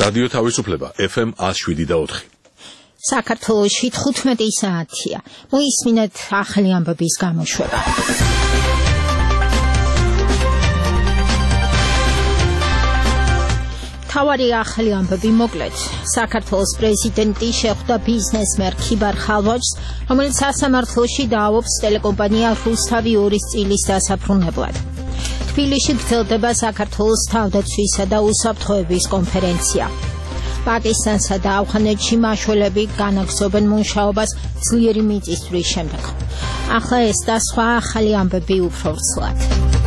რადიო თავისუფლება FM 107.4. საქართველოში 15 საათია. მოისმინეთ ახალი ამბების გამოშვება. თავარი ახალი ამბები მოკლედ. საქართველოს პრეზიდენტი შეხვდა ბიზნესმენ ქიბარ ხალვაჯს, რომელიც სასამართლოში დააობს ტელეკომპანია რუსთავი 2-ის წილის დასაფრუნებლად. თბილისში გრძელდება საქართველოს თავდაცვისა და უსაფრთხოების კონფერენცია. პაკისტანსა და ავღანეთში მაშველები განაგრძობენ მუშაობას ძლიერი მიწისძვრის შემდეგ. ახლა ეს და სხვა ახალი ამბები უფრო ვრცლად.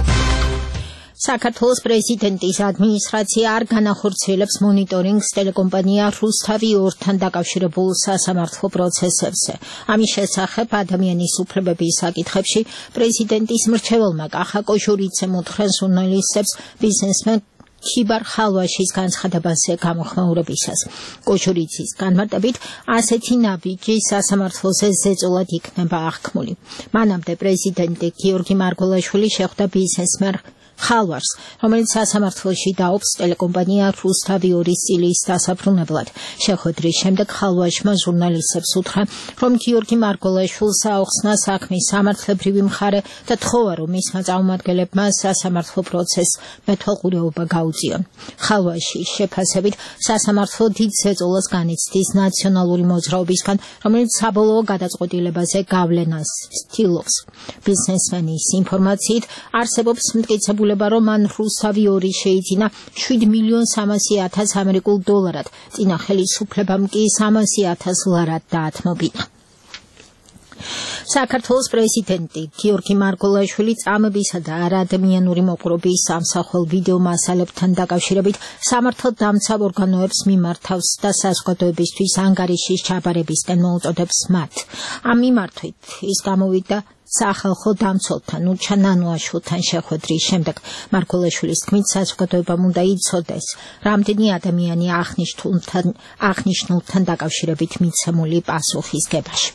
საქართველოს პრეზიდენტის ადმინისტრაცია არ განახორციელებს მონიტორინგს ტელეკომპანია რუსთავი 2-თან დაკავშირებულ სასამართლო პროცესებზე. ამის შესახებ ადამიანის უფლებების საკითხებში პრეზიდენტის მრჩეველმა კახა კოჟურიცემ უთხრა ჟურნალისტებს ბიზნესმენ ქიბარ ხალვაშის განცხადებაზე გამოხმაურებისას. კოჟურიცის განმარტებით, ასეთი ნაბიჯი სასამართლოზე ზეწოლად იქნება აღქმული. მანამდე პრეზიდენტი გიორგი მარგველაშვილი შეხვდა ბიზნესმენ ხალვაშს, რომელიც სასამართლოში დაობს ტელეკომპანია რუსთავი 2-ის წილის დასაფრუნებლად. შეხვედრის შემდეგ ხალვაშმა ჟურნალისტებს უთხრა, რომ გიორგი მარგველაშვილს აუხსნა საქმის სამართლებრივი მხარე და თხოვა, რომ მისმა წარმომადგენლებმა სასამართლო პროცესს მეთვალყურეობა გაუწიონ. ხალვაშის შეფასებით, სასამართლო დიდ ზეწოლას განიცდის ნაციონალური მოძრაობისგან, რომელიც საბოლოო გადაწყვეტილებაზე გავლენას ცდილობს. ბიზნესმენის ინფორმაციით, არსებობს მტკიცებული რომ მან რუსთავი 2 შეიძინა $7,300,000 ამერიკულ დოლარად, წინა ხელისუფლებამ კი $300,000 დაათმობინა. საქართველოს პრეზიდენტი გიორგი მარგველაშვილი წამებისა და არადამიანური მოყრობის სამსახელ ვიდეო მასალებთან დაკავშირებით სამართალდამცავ ორგანოებს მიმართავს და საზოგადოებისთვის ანგარიშის ჩაბარებისკენ მოუწოდებს მათ. ამ მიმართვით ის გამოვიდა სახალხო დამცველთან ურჩა ნანუაშვილთან შეხვედრის შემდეგ. მარგველაშვილის თქმით, საზოგადოებამ უნდა იცოდეს, რამდენი ადამიანი აღნიშნულთან დაკავშირებით მიცემული პასუხისგებაში.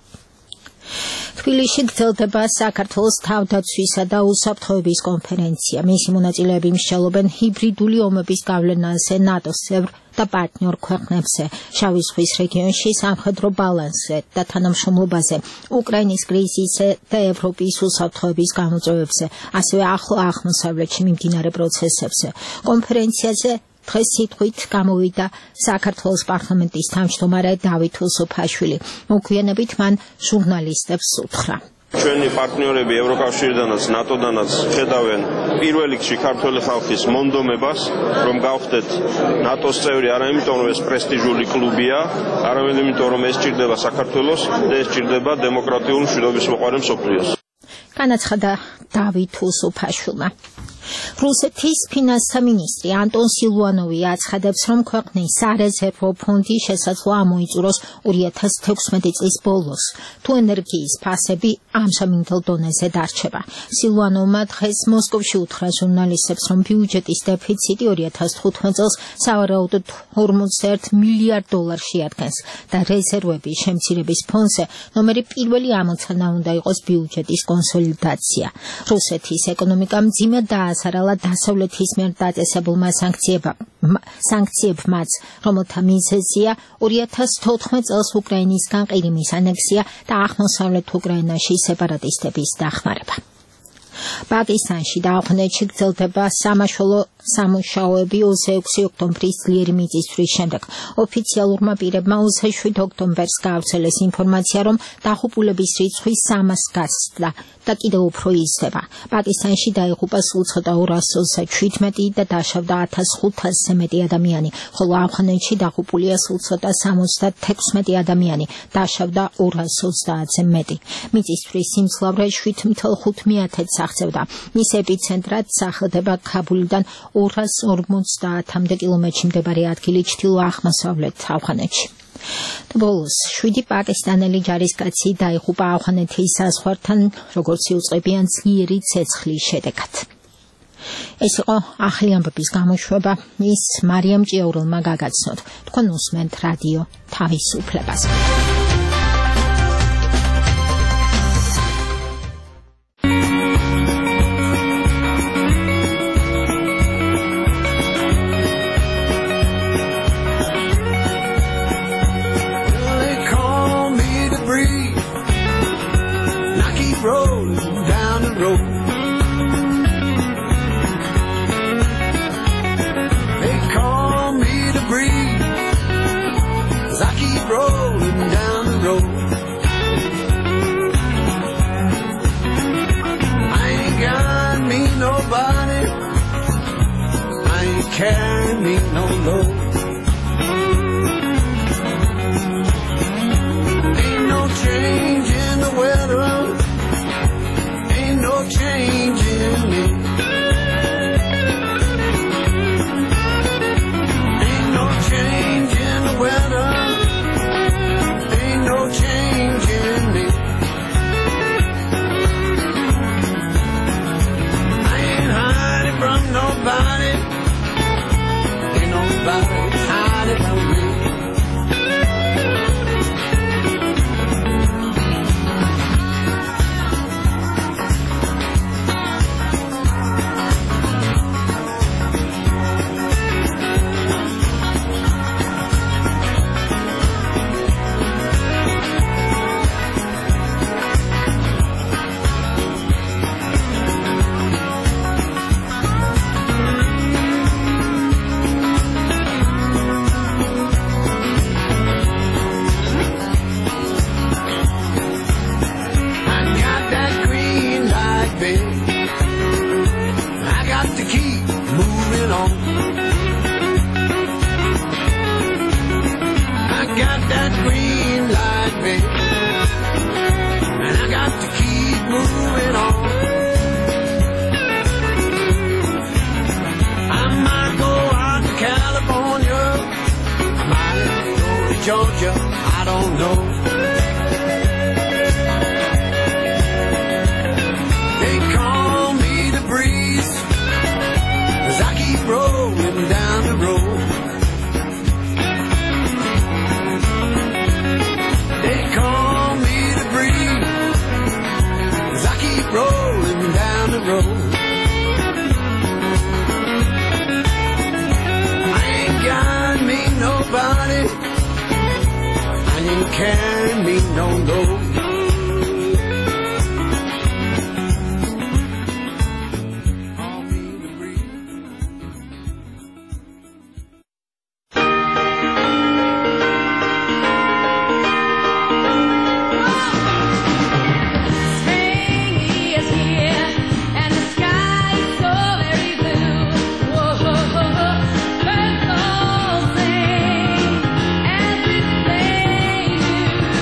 თბილისში გრძელდება საქართველოს თავდაცვისა და უსაფრთხოების კონფერენცია. მისი მონაწილეები მსჯელობენ ჰიბრიდული ომების გავლენაზე ნატოს წევრ და პარტნიორ ქვეყნებზე, შავი ზღვის რეგიონში სამხედრო ბალანსზე და თანამშრომლობაზე, უკრაინის კრიზისზე და ევროპის უსაფრთხოების გამოწვევებზე, ასევე ახლო აღმოსავლეთში მიმდინარე პროცესებზე. კონფერენციაზე დღეს სიტყვით გამოვიდა საქართველოს პარლამენტის თავმჯდომარე დავით უსუფაშვილი. მოგვიანებით მან ჟურნალისტებს უთხრა. ჩვენი პარტნიორები ევროკავშირიდანაც, ნატოდანაც ხედავენ პირველ რიგში ქართველი ხალხის მონდომებას, რომ გავხდეთ ნატოს წევრი, არა იმიტომ რომ ეს პრესტიჟული კლუბია, არამედ იმიტომ რომ ეს ჭირდება საქართველოს და ეს ჭირდება დემოკრატიული მშვიდობის მოყვარე მსოფლიოს. განაცხადა დავით უსუფაშვილმა. რუსეთის ფინანსთა მინისტრი ანტონ სილუანოვი აცხადებს, რომ ქვეყნის სარეზერვო ფონდი შესაძლოა ამოიწუროს 2016 წლის ბოლოს, თუ ენერგიის ფასები ამჟამინდელ დონეზე დარჩება. სილუანოვმა დღეს მოსკოვში უთხრა ჟურნალისტებს, რომ ბიუჯეტის დეფიციტი 2015 წელს სავარაუდოდ $41 მილიარდ შეადგენს და რეზერვების შემცირების ფონზე ნომერი პირველი ამოცანა უნდა იყოს ბიუჯეტის კონსოლიდაცია. რუსეთის ეკონომიკა მძიმედ დაასარალა დასავლეთის მიერ დაწესებულმა სანქციებმაც, რომელთა მიზეზია 2014 წელს უკრაინისგან ყირიმის ანექსია და აღმოსავლეთ უკრაინაში სეპარატისტების დახმარება. პაკისტანში და ავღანეთში გრძელდება სამაშველო სამუშაოები 26 ოქტომბრის ძლიერი მიწისძვრის შემდეგ. ოფიციალურმა პირებმა 27 ოქტომბერს გაავრცელეს ინფორმაცია, რომ დაღუპულების რიცხვი 300-ს გასცდა და კიდევ უფრო იზრდება. პაკისტანში დაიღუპა სულ ცოტა 217 და დაშავდა 1500-ზე მეტი ადამიანი, ხოლო ავღანეთში დაღუპულია სულ ცოტა 76 ადამიანი, დაშავდა 230-ზე მეტი. მიწისძვრის სიმძლავრე 7,5-ს აღწევდა. მის ეპიცენტრად სახელდება ქაბულიდან 250 კილომეტრში მდებარე ადგილი ჩრდილო-აღმოსავლეთ ავღანეთში. ბოლოს 7 პაკისტანელი ჯარისკაცი დაიღუპა ავღანეთის საზღვართან, როგორც იუწყებიან ძლიერი ცეცხლის შედეგად. ეს იყო ახალი ამბების გამოშვება. ის მარიამ ჭიაურელმა გაგაცნოთ. თქვენ უსმენთ რადიო თავისუფლებას. rolling down the road. They call me the breeze, 'cause I keep rolling down the road. I ain't got me nobody, I ain't carrying me no load. Ain't no change in the weather, ain't no change in me. Ain't no change in the weather, ain't no change in me. I ain't hiding from nobody, ain't nobody hiding from me. I got to keep moving on. I got that green light, baby, and I got to keep moving on. I might go out to California, I might go to Georgia, I don't know. Rolling down the road. They call me the breeze, 'cause I keep rolling down the road. I ain't got me nobody, I ain't carrying me no load. Everything you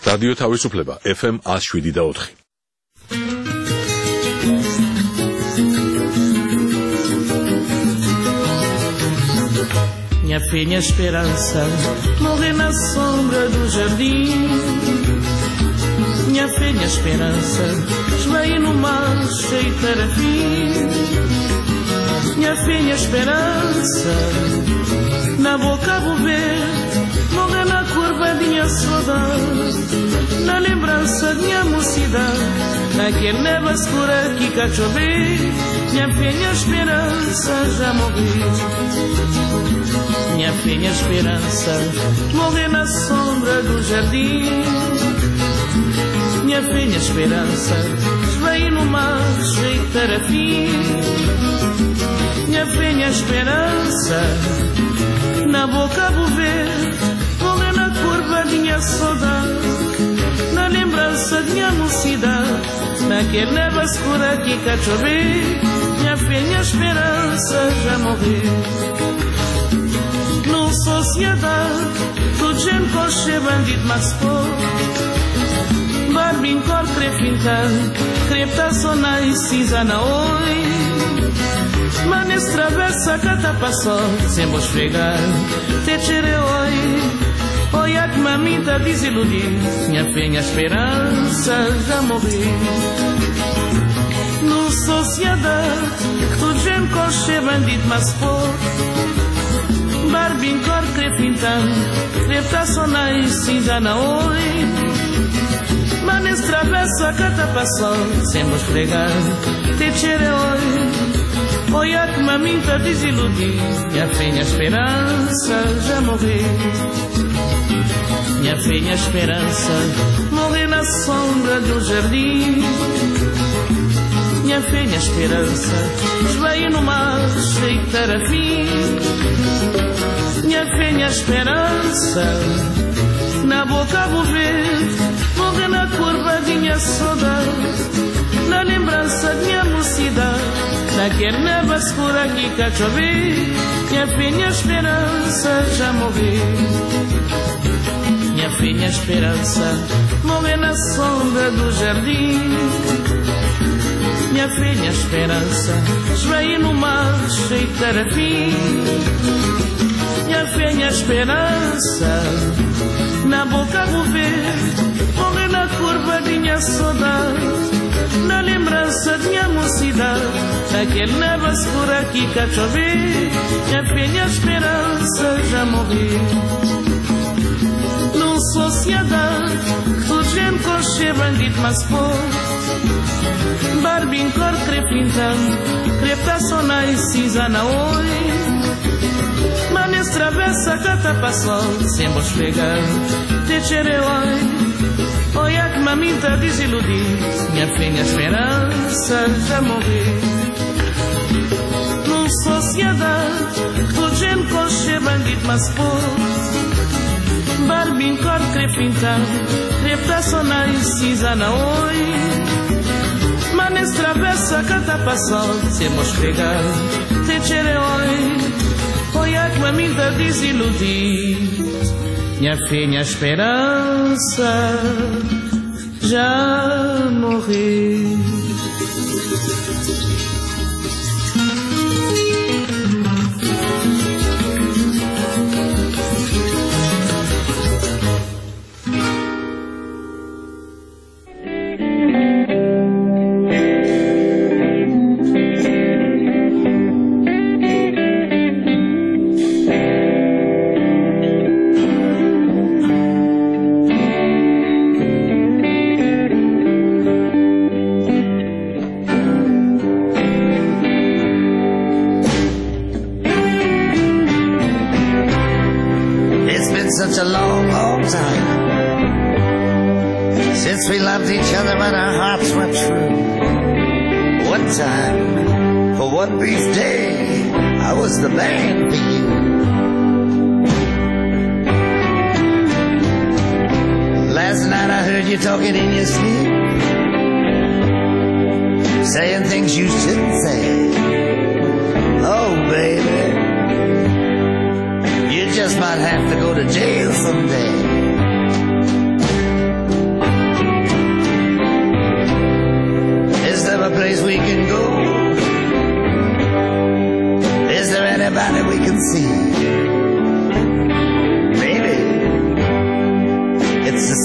რადიო თავისუფლება FM 107.4. Minha fé, minha esperança, morrer na sombra do jardim. Minha fé, minha esperança, esvaí no mar cheio de parafim. Minha fé, minha esperança, na boca vou ver, morrer na curva de minha saudade, na lembrança de minha mocidade, naquele neva escura que cá chover. Minha fé, minha esperança, já morri. Minha fé, minha esperança, morrer na sombra do jardim. Minha fé, minha esperança, esvaí no mar cheio de parafim. Minha fé, minha esperança, na boca vou ver, morrer na curva de minha saudade, na lembrança de minha mocidade, naquele neva escura que cá chover. Minha fé, minha esperança, já morreu. No sociedade, tudo gente coche bandido mas pô. Barbin cor crepintan, crepta sona e cinza na oi. Manes travessa cata passou, sem vos pegar, te tire oi. Oi a que mamita desiludir, minha fé, minha esperança, já morri. No sociedade, tudo gente coche bandido mas pô. Barbin cor crepintan, crepta sona e cinza na oi. Manes travessa cata passou, sem vos pregar, te tire oi. Oi a que mamita desiludir, minha fé, minha esperança, já morri. Minha fé, minha esperança, morrer na sombra do jardim. Minha fé, minha esperança, esvaí no mar cheio de tarafim. Minha fé, minha esperança, na boca vou ver, morrer na curva de minha saudade, na lembrança de minha mocidade, naquele neva escura que cá chover. Minha fé, minha esperança, já morri. Minha fé, minha esperança, morrer na sombra do jardim. Minha fé, minha esperança, esvaí no mar cheio de tarafim. Minha fé, minha esperança, na boca vou ver, morrer na curva de minha saudade, na lembrança de minha mocidade, naquele neva escura que cá chover. Minha fé, minha esperança, já morri. No sociedade, tudo gente coche bandido mas pô. Barbin cor crepintan, crepta sona e cinza na oi. Manes travessa cata passou, sem vos pegar, te tire oi. Oi a que mamita desiludir, minha fé, minha esperança, já morri. No sociedade, tudo gente coche bandido mas pô. Barbin cor crepintan, crepta sona e cinza na oi. Manes travessa cata passou, sem vos pegar, te tire oi. Oi a que mamita desiludir, minha fé, minha esperança, já morri. Such a long, long time since we loved each other, but our hearts were true. One time, for one brief day, I was the man for you. Last night I heard you talking in your sleep, saying things you shouldn't say. Oh, baby, you just might have to go to jail someday.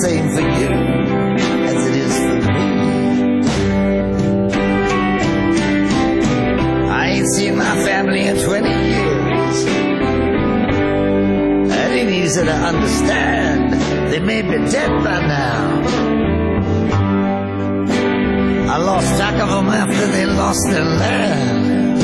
same for you as it is for me. I ain't seen my family in 20 years. That ain't easy to understand. They may be dead by now. I lost track of them after they lost their land.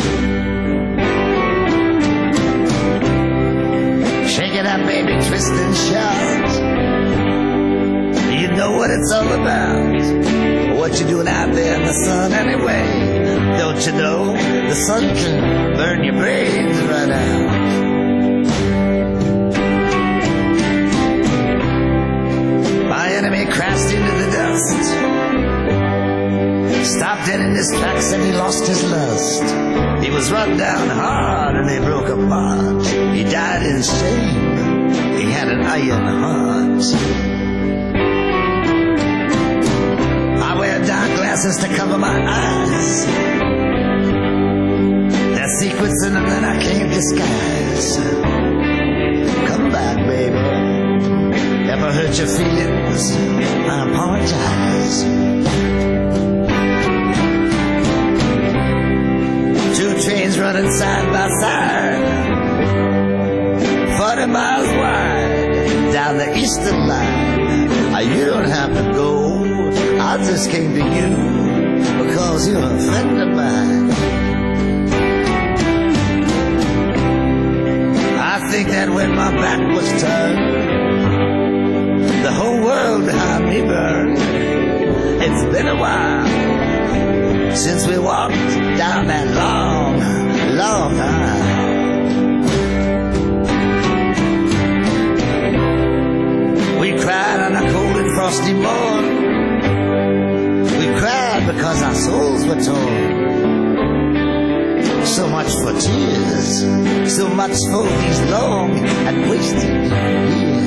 Shake it up, baby, twist and shout. You know what it's all about. What you doing out there in the sun anyway? Don't you know the sun can burn your brains right out? My enemy crashed into the dust, stopped dead in his tracks and he lost his lust. He was run down hard and they broke apart. He died in shame. He had an iron heart. I wear dark glasses to cover my eyes. There's secrets in them that I can't disguise. Come back, baby. Ever hurt your feelings? I apologize. Two trains running side by side, 40 miles wide, down the eastern line. You don't have to go, I just came to you, because you're a friend of mine. I think that when my back was turned, the whole world behind me burned. It's been a while since we walked down that long, long aisle. We cried on a cold and frosty morn. We cried because our souls were torn. So much for tears, so much for these long and wasted years.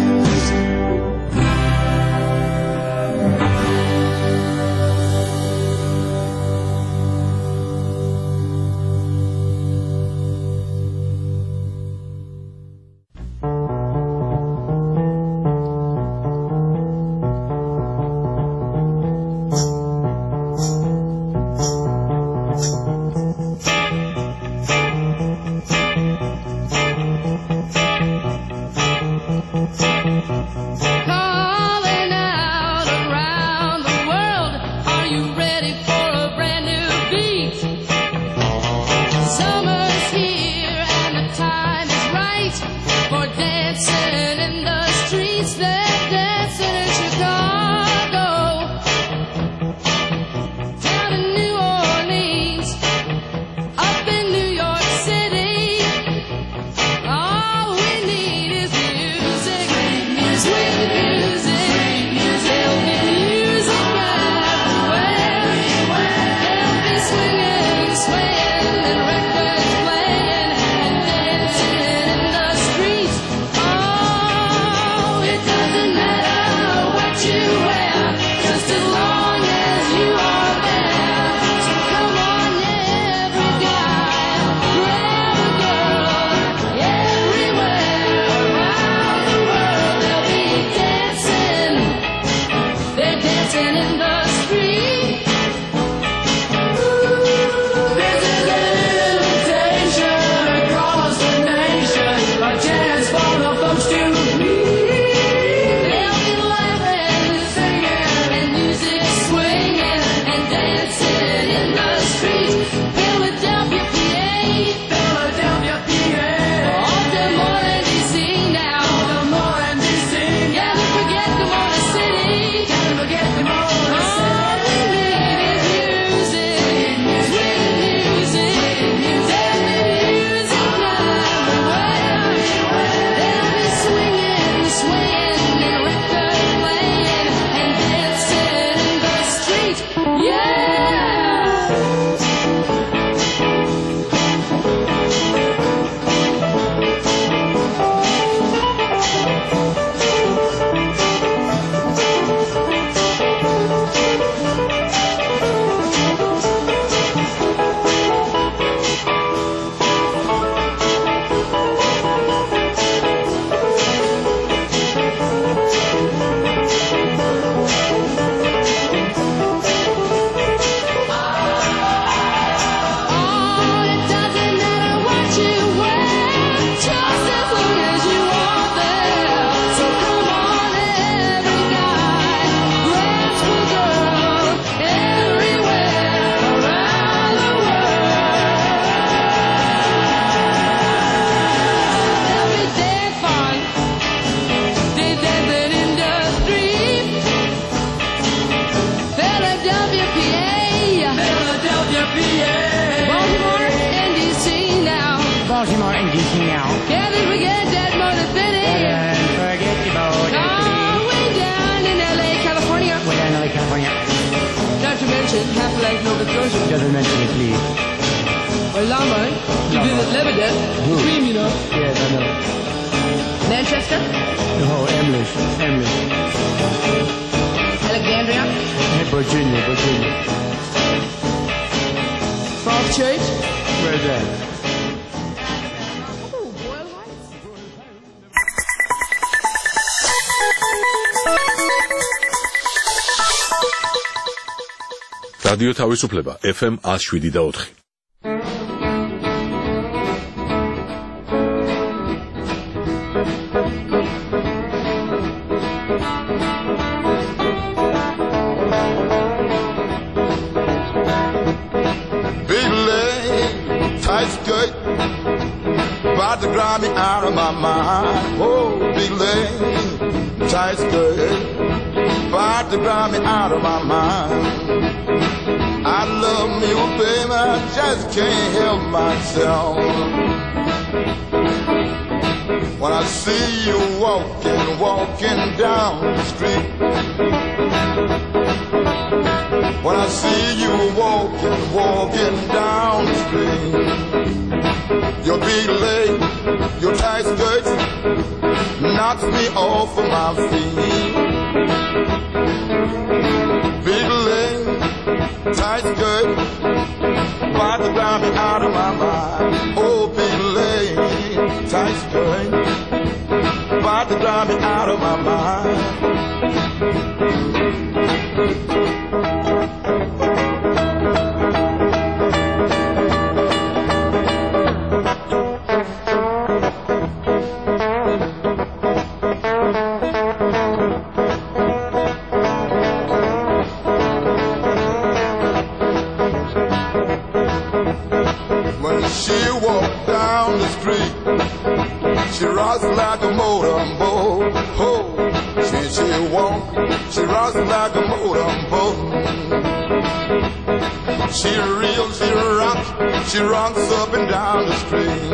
Music. Nova Scotia? Doesn't mention it, please. Well, Lombard. You visit Lebanon. Cream, you know. Yes, I know. Manchester? No, Emily. Alexandria? Virginia. Falls Church? Where's that? Oh, Boyle Heights. რადიო თავისუფლება FM 107.4. Big leg, tight skirt, about to drive me out of my mind. Oh, big leg, tight skirt, about to drive me out of my mind. I love me, oh baby, I just can't help myself. When I see you walking down the street. When I see you walking down the street. Your big leg, your tight skirts knocks me off of my feet. Big leg, tight skirt, about to drive me out of my mind. Oh, big leg, tight skirt, about to drive me out of my mind. She rocks like a motorboat. Oh, she walk, she rocks like a motorboat. She reels, she rocks up and down the street.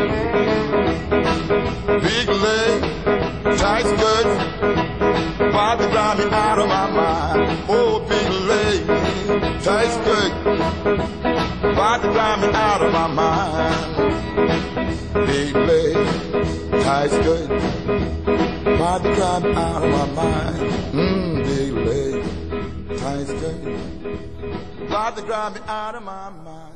Big leg, tight skirts, about to drive me out of my mind. Oh, big leg, tight skirt, about to drive me out of my mind. Big leg, tight skirt, about to drive me out of my mind. Big leg, tight skirt, about to drive me out of my mind.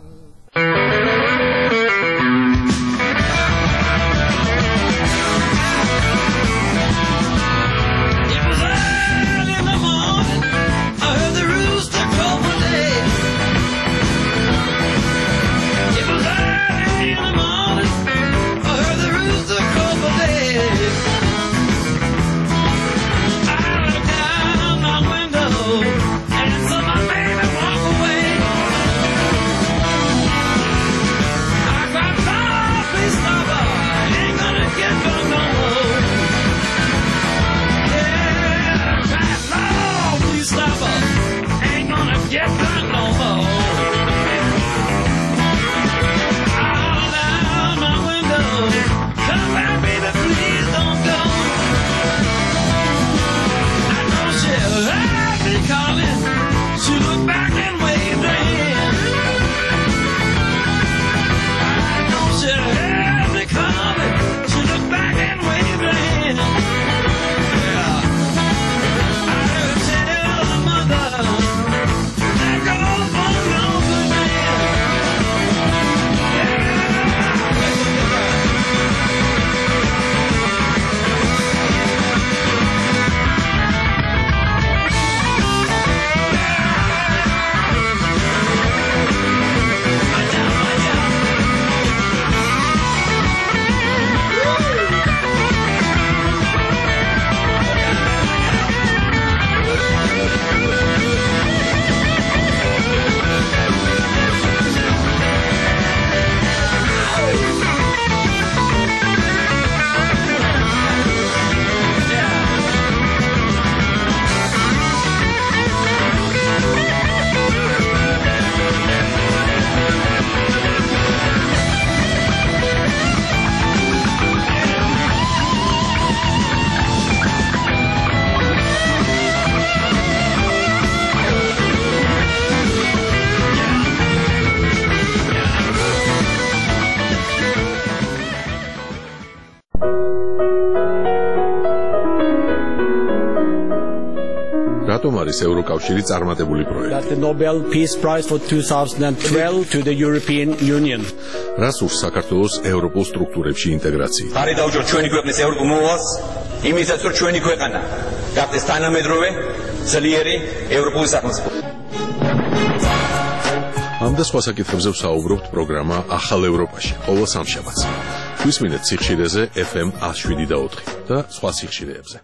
It was early in the morning. I heard the rooster crow one day. It was early in the morning. I heard the rooster crow one day. I looked out my window and saw my baby walk away. I cried, რატომ არის ევროკავშირი წარმატებული პროექტი? That the Nobel Peace Prize for 2012 to the European Union. რას ურს საქართველოს ევროპულ სტრუქტურებში ინტეგრაცია? ხარი დაუჭიროთ ჩვენი ქვეყნის ევროპულ მოვალს, იმისაც რომ ჩვენი ქვეყანა გახდეს თანამედროვე, ძლიერი ევროპული სახელმწიფო. ამ და სხვა საკითხებზე ვსაუბრობთ პროგრამა ახალ ევროპაში, ყოველ სამშაბათს. გვისმინეთ სიხშირეზე FM 107.4 და სხვა სიხშირეებზე.